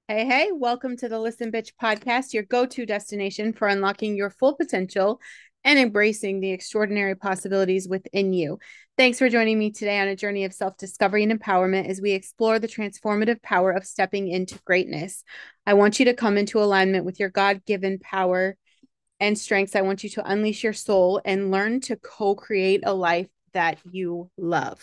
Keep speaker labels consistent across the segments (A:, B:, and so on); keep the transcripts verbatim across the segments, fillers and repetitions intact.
A: Hey, hey, welcome to the Listen Bitch podcast, your go to destination for unlocking your full potential and embracing the extraordinary possibilities within you. Thanks for joining me today on a journey of self discovery and empowerment as we explore the transformative power of stepping into greatness. I want you to come into alignment with your God given power and strengths. I want you to unleash your soul and learn to co create a life that you love.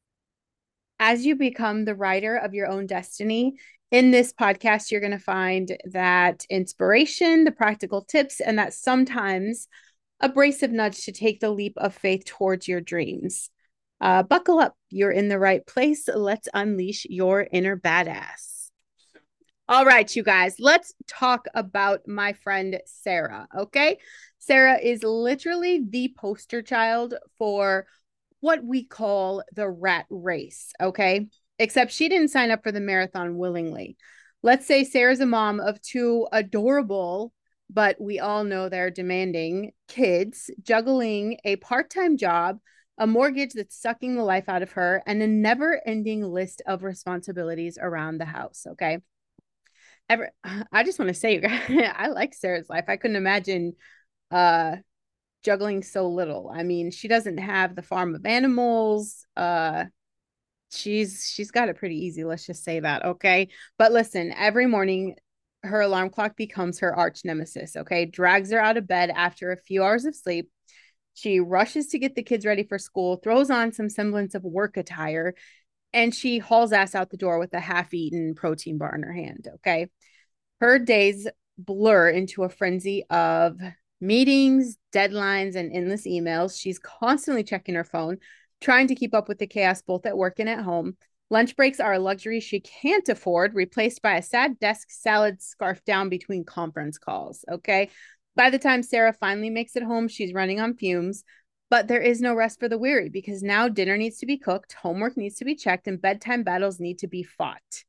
A: As you become the writer of your own destiny, in this podcast, you're going to find that inspiration, the practical tips, and that sometimes abrasive nudge to take the leap of faith towards your dreams. Uh, buckle up. You're in the right place. Let's unleash your inner badass. All right, you guys, let's talk about my friend Sarah. Okay. Sarah is literally the poster child for what we call the rat race, okay? Except she didn't sign up for the marathon willingly. Let's say Sarah's a mom of two adorable, but we all know they're demanding kids, juggling a part time job, a mortgage that's sucking the life out of her, and a never ending list of responsibilities around the house, okay? Ever, I just want to say, I like Sarah's life. I couldn't imagine uh juggling so little. I mean, she doesn't have the farm of animals. Uh she's she's got it pretty easy, let's just say that, okay? But listen, every morning her alarm clock becomes her arch nemesis, okay? Drags her out of bed after a few hours of sleep. She rushes to get the kids ready for school, throws on some semblance of work attire, and she hauls ass out the door with a half-eaten protein bar in her hand, okay? Her days blur into a frenzy of meetings, deadlines, and endless emails. She's constantly checking her phone, trying to keep up with the chaos both at work and at home. Lunch breaks are a luxury she can't afford, replaced by a sad desk salad scarfed down between conference calls. Okay. By the time Sarah finally makes it home, she's running on fumes. But there is no rest for the weary because now dinner needs to be cooked, homework needs to be checked, and bedtime battles need to be fought.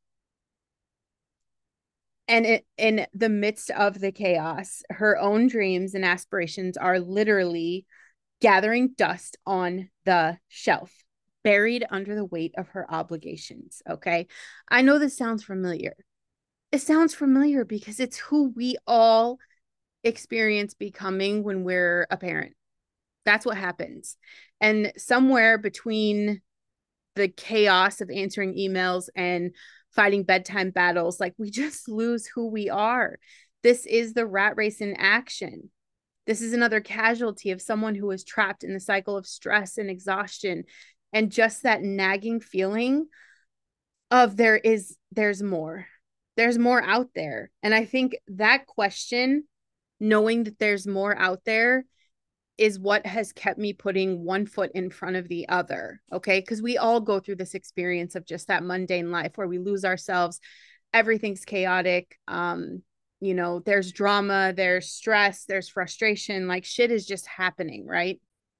A: And it, in the midst of the chaos, her own dreams and aspirations are literally gathering dust on the shelf, buried under the weight of her obligations. Okay. I know this sounds familiar. It sounds familiar because it's who we all experience becoming when we're a parent. That's what happens. And somewhere between the chaos of answering emails and fighting bedtime battles, like we just lose who we are. This is the rat race in action. This is another casualty of someone who is trapped in the cycle of stress and exhaustion and just that nagging feeling of there is there's more. There's more out there. And I think that question, knowing that there's more out there, is what has kept me putting one foot in front of the other. Okay. Because we all go through this experience of just that mundane life where we lose ourselves. Everything's chaotic. Um, you know, there's drama, there's stress, there's frustration. Like shit is just happening, right?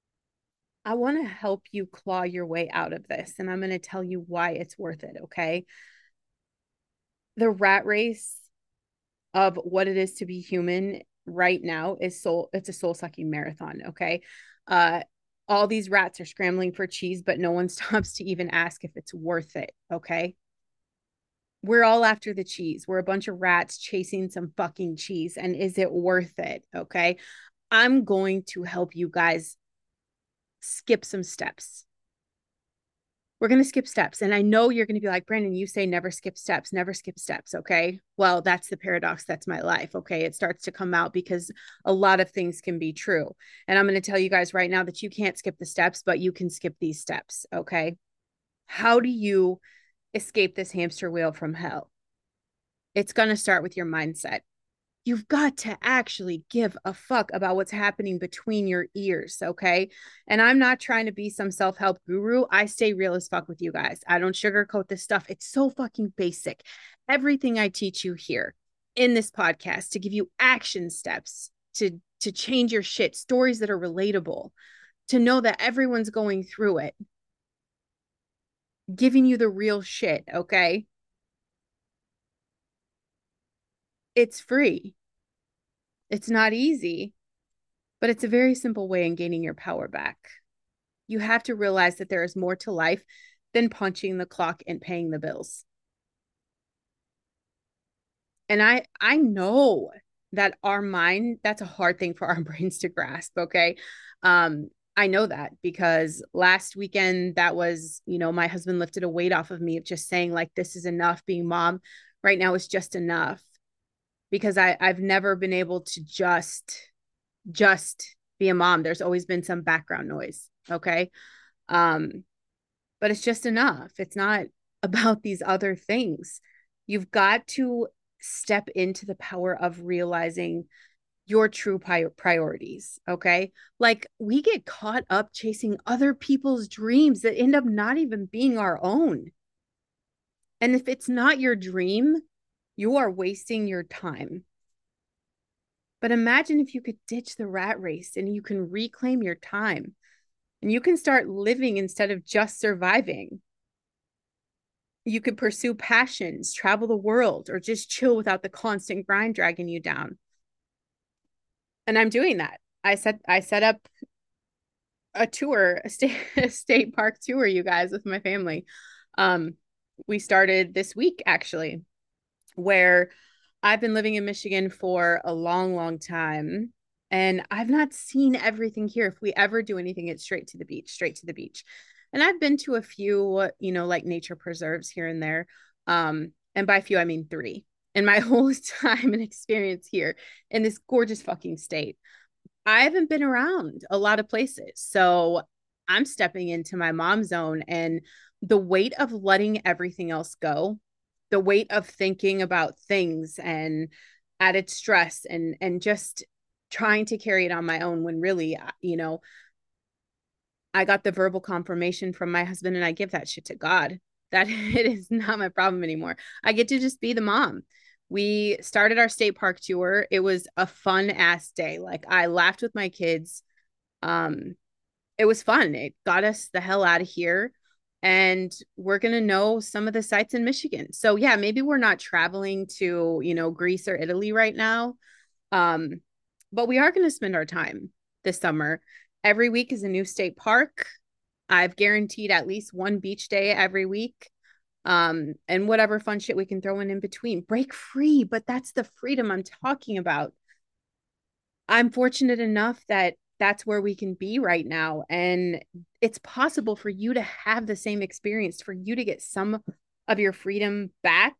A: I want to help you claw your way out of this. And I'm going to tell you why it's worth it. Okay. The rat race of what it is to be human right now is soul it's a soul sucking marathon, okay? uh all these rats are scrambling for cheese, but no one stops to even ask if it's worth it, okay? We're all after the cheese. We're a bunch of rats chasing some fucking cheese, and is it worth it? Okay, I'm going to help you guys skip some steps. We're going to skip steps. And I know you're going to be like, Brandon, you say never skip steps, never skip steps. Okay. Well, that's the paradox. That's my life. Okay. It starts to come out because a lot of things can be true. And I'm going to tell you guys right now that you can't skip the steps, but you can skip these steps. Okay. How do you escape this hamster wheel from hell? It's going to start with your mindset. You've got to actually give a fuck about what's happening between your ears, okay? And I'm not trying to be some self-help guru. I stay real as fuck with you guys. I don't sugarcoat this stuff. It's so fucking basic. Everything I teach you here in this podcast to give you action steps to to change your shit, stories that are relatable, to know that everyone's going through it, giving you the real shit, okay? It's free. It's not easy, but it's a very simple way in gaining your power back. You have to realize that there is more to life than punching the clock and paying the bills. And I I know that our mind, that's a hard thing for our brains to grasp, okay? Um, I know that because last weekend that was, you know, my husband lifted a weight off of me of just saying like this is enough being mom. Right now it's just enough because I I've never been able to just just be a mom. There's always been some background noise, okay? Um, but it's just enough. It's not about these other things. You've got to step into the power of realizing your true pri- priorities. Okay. Like we get caught up chasing other people's dreams that end up not even being our own. And if it's not your dream, you are wasting your time. But imagine if you could ditch the rat race and you can reclaim your time and you can start living instead of just surviving. You could pursue passions, travel the world, or just chill without the constant grind dragging you down. And I'm doing that. I set I set up a tour, a state a state park tour, you guys, with my family. Um, we started this week actually, where I've been living in Michigan for a long, long time. And I've not seen everything here. If we ever do anything, it's straight to the beach, straight to the beach. And I've been to a few, you know, like nature preserves here and there. Um, and by few, I mean three in my whole time and experience here in this gorgeous fucking state. I haven't been around a lot of places. So I'm stepping into my mom zone and the weight of letting everything else go, the weight of thinking about things and added stress and and just trying to carry it on my own when really, you know, I got the verbal confirmation from my husband and I give that shit to God that it is not my problem anymore. I get to just be the mom. We started our state park tour. It was a fun ass day. Like I laughed with my kids. Um, it was fun. It got us the hell out of here. And we're going to know some of the sites in Michigan. So yeah, maybe we're not traveling to, you know, Greece or Italy right now. Um, but we are going to spend our time this summer. Every week is a new state park. I've guaranteed at least one beach day every week. Um, and whatever fun shit we can throw in in between. Break free, but that's the freedom I'm talking about. I'm fortunate enough that that's where we can be right now. And it's possible for you to have the same experience, for you to get some of your freedom back.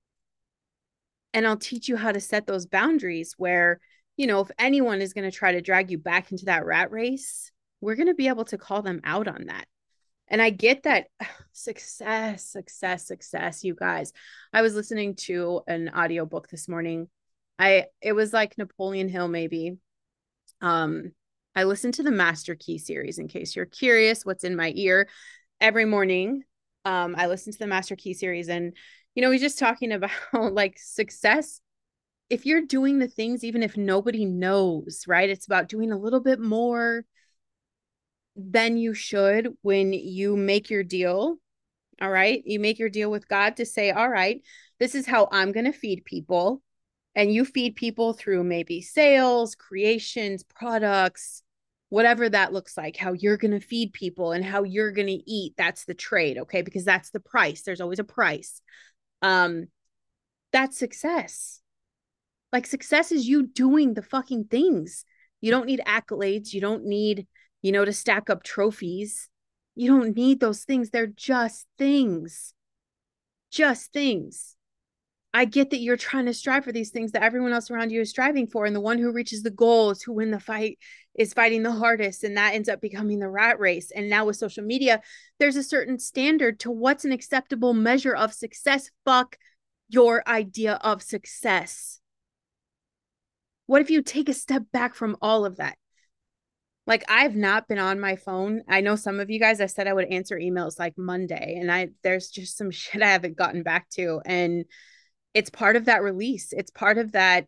A: And I'll teach you how to set those boundaries where, you know, if anyone is going to try to drag you back into that rat race, we're going to be able to call them out on that. And I get that success, success, success, you guys. I was listening to an audiobook this morning. I it was like Napoleon Hill, maybe. Um, I listened to the Master Key series in case you're curious what's in my ear. Every morning, um, I listen to the Master Key series, and you know, he's just talking about like success. If you're doing the things, even if nobody knows, right? It's about doing a little bit more than you should when you make your deal. All right. You make your deal with God to say, all right, this is how I'm going to feed people. And you feed people through maybe sales, creations, products, whatever that looks like, how you're going to feed people and how you're going to eat. That's the trade. Okay. Because that's the price. There's always a price. Um, that's success. Like success is you doing the fucking things. You don't need accolades. You don't need, you know, to stack up trophies. You don't need those things. They're just things. Just things. I get that you're trying to strive for these things that everyone else around you is striving for. And the one who reaches the goals, who win the fight, is fighting the hardest. And that ends up becoming the rat race. And now with social media, there's a certain standard to what's an acceptable measure of success. Fuck your idea of success. What if you take a step back from all of that? Like I've not been on my phone. I know some of you guys, I said I would answer emails like Monday, and I there's just some shit I haven't gotten back to. And it's part of that release. It's part of that.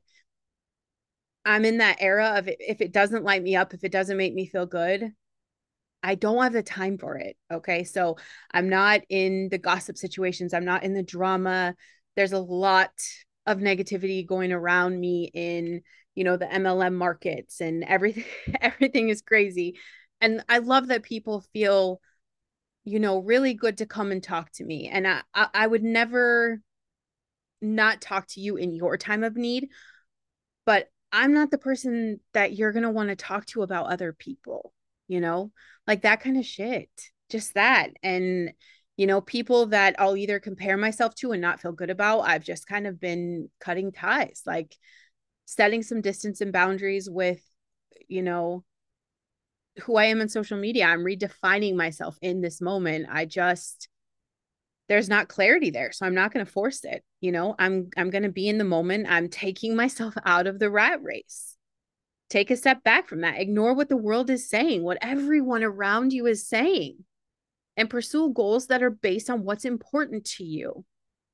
A: I'm in that era of if it doesn't light me up, if it doesn't make me feel good, I don't have the time for it. Okay. So I'm not in the gossip situations. I'm not in the drama. There's a lot of negativity going around me in, you know, the M L M markets and everything, everything is crazy. And I love that people feel, you know, really good to come and talk to me. And I, I, I would never, not talk to you in your time of need, but I'm not the person that you're going to want to talk to about other people, you know, like that kind of shit, just that. And, you know, people that I'll either compare myself to and not feel good about, I've just kind of been cutting ties, like setting some distance and boundaries with, you know, who I am in social media. I'm redefining myself in this moment. I just, there's not clarity there. So I'm not going to force it. You know, I'm, I'm going to be in the moment. I'm taking myself out of the rat race. Take a step back from that. Ignore what the world is saying, what everyone around you is saying, and pursue goals that are based on what's important to you.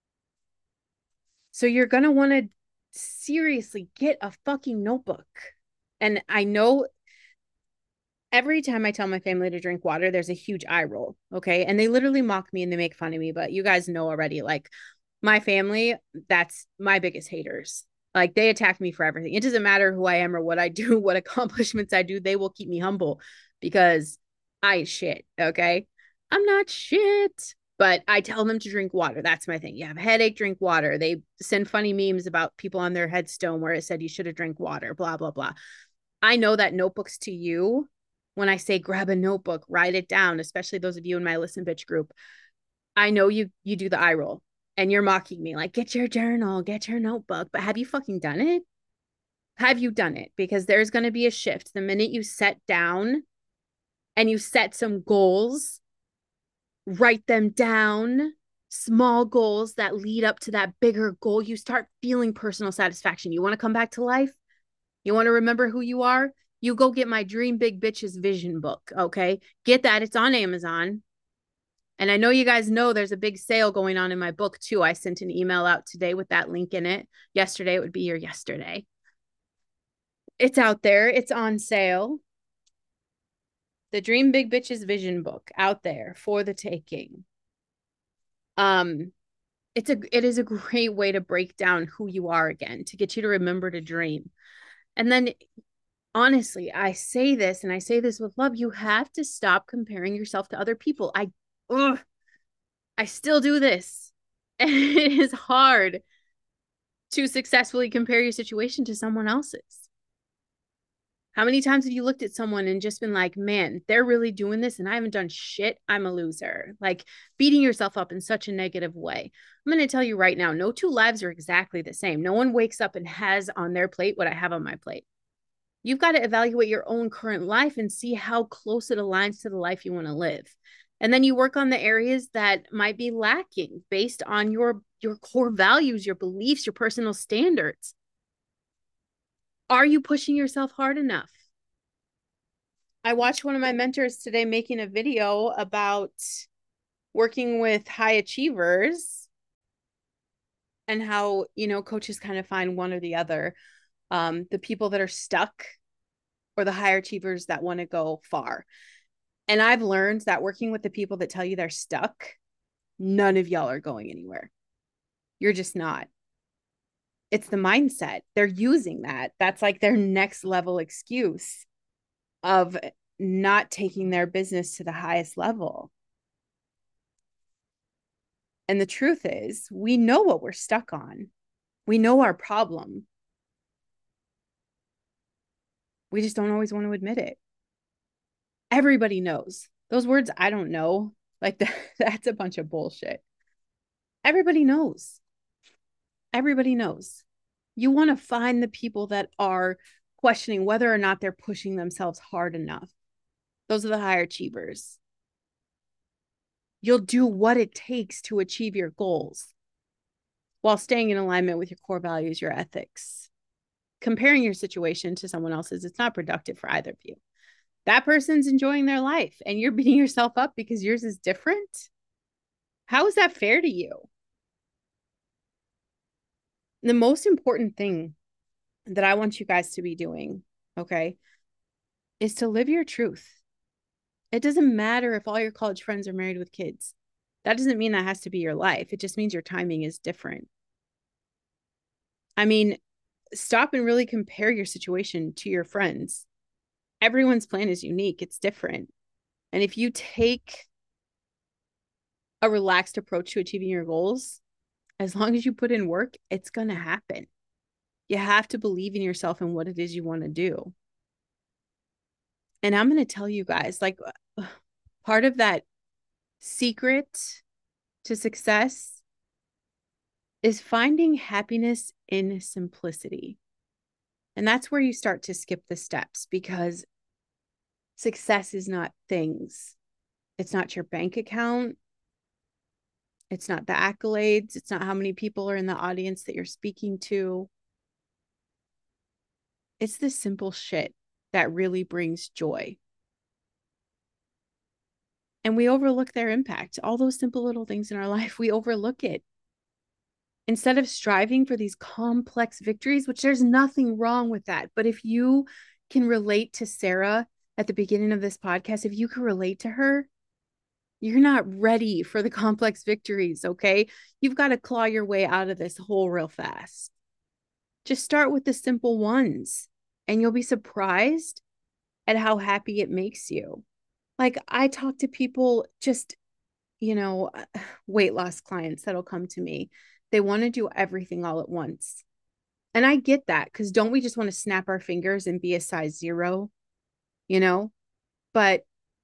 A: So you're going to want to seriously get a fucking notebook. And I know every time I tell my family to drink water, there's a huge eye roll. Okay. And they literally mock me and they make fun of me. But you guys know already, like my family, that's my biggest haters. Like they attack me for everything. It doesn't matter who I am or what I do, what accomplishments I do. They will keep me humble because I ain't shit. Okay. I'm not shit. But I tell them to drink water. That's my thing. You have a headache, drink water. They send funny memes about people on their headstone where it said you should have drank water, blah, blah, blah. I know that notebooks to you, when I say grab a notebook, write it down, especially those of you in my Listen Bitch group, I know you you do the eye roll and you're mocking me like, get your journal, get your notebook. But have you fucking done it? Have you done it? Because there's going to be a shift. The minute you set down and you set some goals, write them down, small goals that lead up to that bigger goal, you start feeling personal satisfaction. You want to come back to life? You want to remember who you are? You go get my Dream Big Bitches vision book, okay? Get that. It's on Amazon. And I know you guys know there's a big sale going on in my book too. I sent an email out today with that link in it. Yesterday, it would be your yesterday. It's out there. It's on sale. The Dream Big Bitches vision book out there for the taking. Um, it's a it is a great way to break down who you are again, to get you to remember to dream. And then honestly, I say this and I say this with love. You have to stop comparing yourself to other people. I, ugh, I still do this. And it is hard to successfully compare your situation to someone else's. How many times have you looked at someone and just been like, man, they're really doing this and I haven't done shit. I'm a loser. Like beating yourself up in such a negative way. I'm going to tell you right now, no two lives are exactly the same. No one wakes up and has on their plate what I have on my plate. You've got to evaluate your own current life and see how close it aligns to the life you want to live. And then you work on the areas that might be lacking based on your, your core values, your beliefs, your personal standards. Are you pushing yourself hard enough? I watched one of my mentors today making a video about working with high achievers and how, you know, coaches kind of find one or the other. Um, the people that are stuck or the higher achievers that want to go far. And I've learned that working with the people that tell you they're stuck, none of y'all are going anywhere. You're just not. It's the mindset. They're using that. That's like their next level excuse of not taking their business to the highest level. And the truth is, we know what we're stuck on. We know our problem. We just don't always want to admit it. Everybody knows. Those words, I don't know, like that, that's a bunch of bullshit. Everybody knows. Everybody knows. You want to find the people that are questioning whether or not they're pushing themselves hard enough. Those are the higher achievers. You'll do what it takes to achieve your goals while staying in alignment with your core values, your ethics. Comparing your situation to someone else's, it's not productive for either of you. That person's enjoying their life and you're beating yourself up because yours is different. How is that fair to you? The most important thing that I want you guys to be doing, okay, is to live your truth. It doesn't matter if all your college friends are married with kids. That doesn't mean that has to be your life. It just means your timing is different. I mean, stop and really compare your situation to your friends. Everyone's plan is unique. It's different. And if you take a relaxed approach to achieving your goals, As long as you put in work, it's going to happen. You have to believe in yourself and what it is you want to do. And I'm going to tell you guys, like, part of that secret to success is finding happiness in simplicity. And that's where you start to skip the steps, because success is not things. It's not your bank account. It's not the accolades. It's not how many people are in the audience that you're speaking to. It's the simple shit that really brings joy. And we overlook their impact. All those simple little things in our life, we overlook it. Instead of striving for these complex victories, which there's nothing wrong with that. But if you can relate to Sarah at the beginning of this podcast, if you can relate to her, you're not ready for the complex victories, okay? You've got to claw your way out of this hole real fast. Just start with the simple ones, and you'll be surprised at how happy it makes you. Like, I talk to people, just, you know, weight loss clients that'll come to me. They want to do everything all at once. And I get that, because don't we just want to snap our fingers and be a size zero, you know? But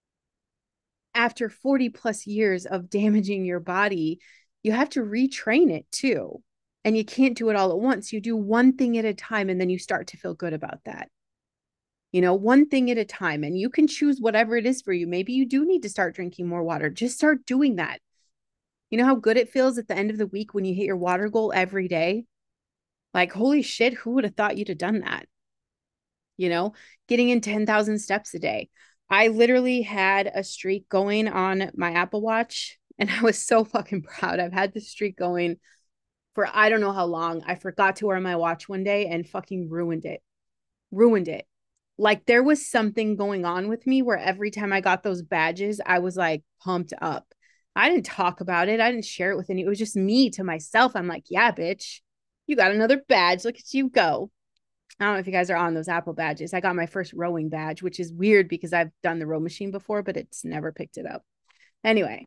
A: after forty plus years of damaging your body, you have to retrain it too. And you can't do it all at once. You do one thing at a time, and then you start to feel good about that. You know, one thing at a time, and you can choose whatever it is for you. Maybe you do need to start drinking more water. Just start doing that. You know how good it feels at the end of the week when you hit your water goal every day? Like, holy shit, who would have thought you'd have done that? You know, getting in ten thousand steps a day. I literally had a streak going on my Apple Watch, and I was so fucking proud. I've had this streak going for I don't know how long. I forgot to wear my watch one day and fucking ruined it. Ruined it. Like, there was something going on with me where every time I got those badges, I was like pumped up. I didn't talk about it. I didn't share it with any. It was just me to myself. I'm like, yeah, bitch, you got another badge. Look at you go. I don't know if you guys are on those Apple badges. I got my first rowing badge, which is weird because I've done the row machine before, but it's never picked it up. Anyway,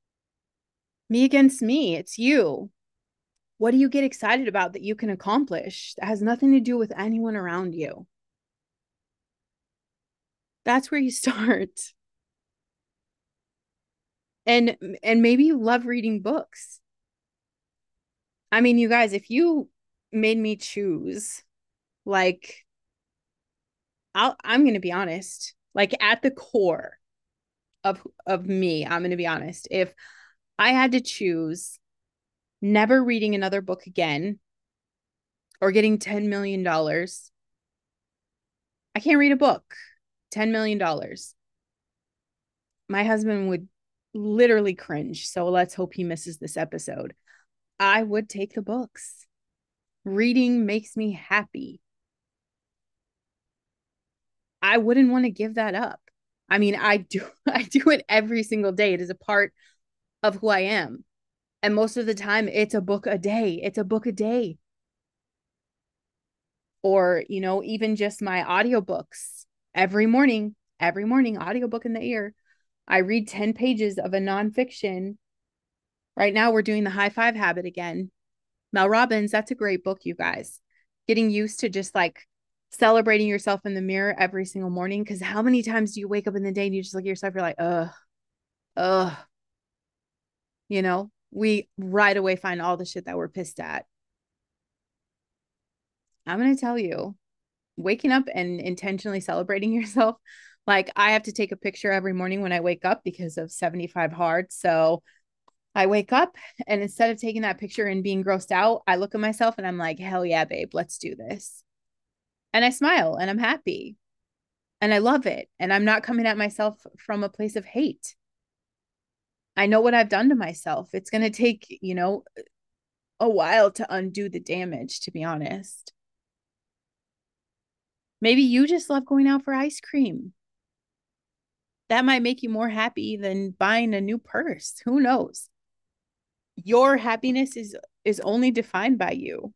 A: me against me. It's you. What do you get excited about that you can accomplish that has nothing to do with anyone around you? That's where you start. And and maybe you love reading books. I mean, you guys, if you made me choose, like, I'll, I'm going to be honest, like, at the core of of me, I'm going to be honest. If I had to choose never reading another book again or getting ten million dollars, I can't read a book. ten million dollars. My husband would literally cringe. So let's hope he misses this episode. I would take the books. Reading makes me happy. I wouldn't want to give that up. I mean, I do I do it every single day. It is a part of who I am. And most of the time it's a book a day. It's a book a day. Or, you know, even just my audiobooks. Every morning, every morning, audiobook in the ear. I read ten pages of a nonfiction. Right now we're doing the high five habit again. Mel Robbins, that's a great book, you guys. Getting used to just like celebrating yourself in the mirror every single morning. Because how many times do you wake up in the day and you just look at yourself, you're like, ugh, ugh. You know, we right away find all the shit that we're pissed at. I'm going to tell you, waking up and intentionally celebrating yourself. Like, I have to take a picture every morning when I wake up because of seventy-five hard. So I wake up, and instead of taking that picture and being grossed out, I look at myself and I'm like, hell yeah, babe, let's do this. And I smile and I'm happy and I love it. And I'm not coming at myself from a place of hate. I know what I've done to myself. It's going to take, you know, a while to undo the damage, to be honest. Maybe you just love going out for ice cream. That might make you more happy than buying a new purse. Who knows? Your happiness is is only defined by you.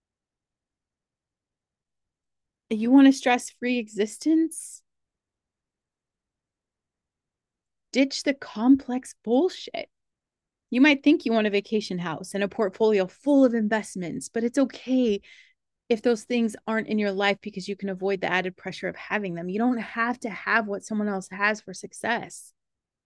A: You want a stress-free existence? Ditch the complex bullshit. You might think you want a vacation house and a portfolio full of investments, but it's okay if those things aren't in your life because you can avoid the added pressure of having them. You don't have to have what someone else has for success.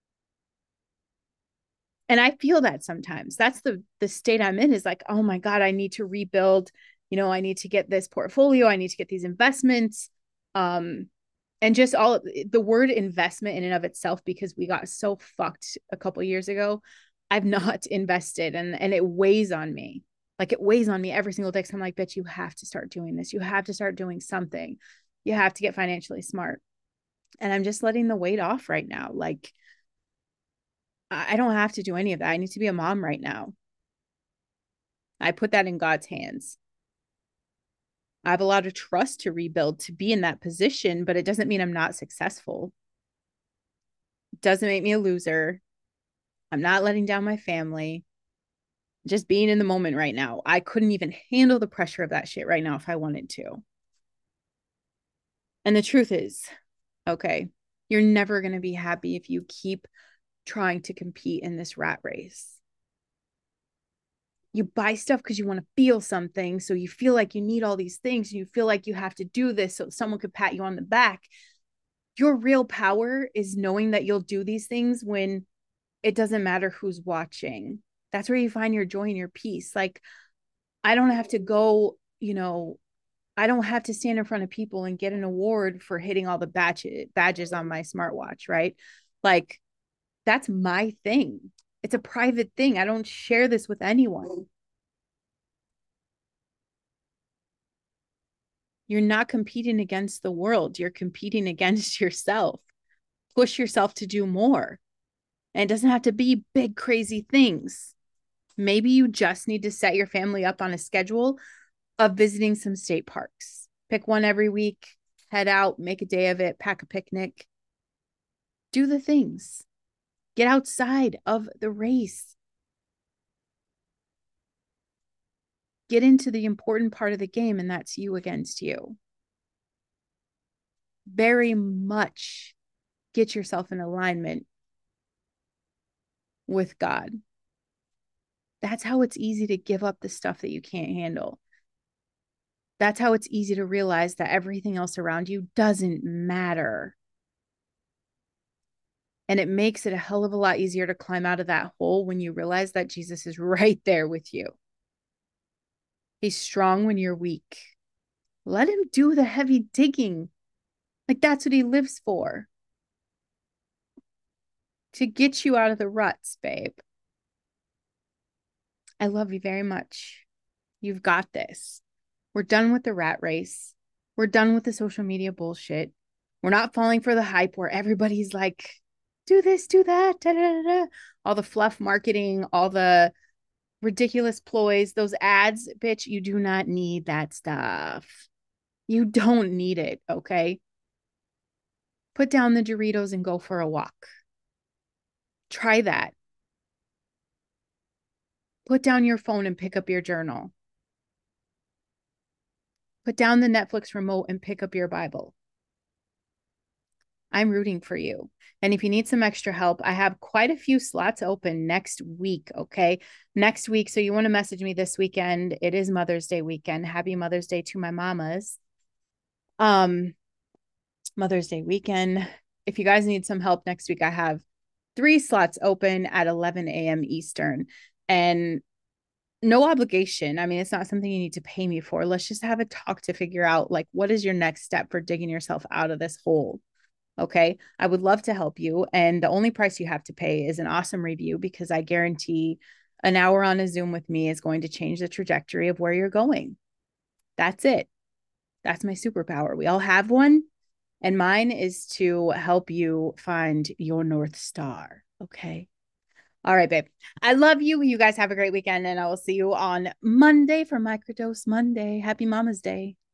A: And I feel that sometimes. That's the the state I'm in, is like, oh my God, I need to rebuild. You know, I need to get this portfolio. I need to get these investments. Um, and just all the word investment in and of itself, because we got so fucked a couple years ago. I've not invested, and and it weighs on me. Like it weighs on me every single day. Cause I'm like, bitch, you have to start doing this. You have to start doing something. You have to get financially smart. And I'm just letting the weight off right now. Like I don't have to do any of that. I need to be a mom right now. I put that in God's hands. I have a lot of trust to rebuild to be in that position, but it doesn't mean I'm not successful. It doesn't make me a loser. I'm not letting down my family. Just being in the moment right now. I couldn't even handle the pressure of that shit right now if I wanted to. And the truth is, okay, you're never going to be happy if you keep trying to compete in this rat race. You buy stuff because you want to feel something. So you feel like you need all these things. And you feel like you have to do this so someone could pat you on the back. Your real power is knowing that you'll do these things when it doesn't matter who's watching. That's where you find your joy and your peace. Like, I don't have to go, you know, I don't have to stand in front of people and get an award for hitting all the badge- badges on my smartwatch, right? Like, that's my thing. It's a private thing. I don't share this with anyone. You're not competing against the world. You're competing against yourself. Push yourself to do more. And it doesn't have to be big, crazy things. Maybe you just need to set your family up on a schedule of visiting some state parks. Pick one every week, head out, make a day of it, pack a picnic. Do the things. Get outside of the race. Get into the important part of the game, and that's you against you. Very much get yourself in alignment with God. That's how it's easy to give up the stuff that you can't handle. That's how it's easy to realize that everything else around you doesn't matter. And it makes it a hell of a lot easier to climb out of that hole when you realize that Jesus is right there with you. He's strong when you're weak. Let him do the heavy digging. Like, that's what he lives for. To get you out of the ruts, babe. I love you very much. You've got this. We're done with the rat race. We're done with the social media bullshit. We're not falling for the hype where everybody's like, do this, do that, da, da, da, da. All the fluff marketing, all the ridiculous ploys, those ads, bitch, you do not need that stuff. You don't need it, okay? Put down the Doritos and go for a walk. Try that. Put down your phone and pick up your journal. Put down the Netflix remote and pick up your Bible. I'm rooting for you. And if you need some extra help, I have quite a few slots open next week. Okay. Next week. So you want to message me this weekend. It is Mother's Day weekend. Happy Mother's Day to my mamas. Um, Mother's Day weekend. If you guys need some help next week, I have three slots open at eleven a.m. Eastern. And no obligation. I mean, it's not something you need to pay me for. Let's just have a talk to figure out, like, what is your next step for digging yourself out of this hole? Okay. I would love to help you. And the only price you have to pay is an awesome review, because I guarantee an hour on a Zoom with me is going to change the trajectory of where you're going. That's it. That's my superpower. We all have one. And mine is to help you find your North Star. Okay. All right, babe. I love you. You guys have a great weekend, and I will see you on Monday for Microdose Monday. Happy Mama's Day.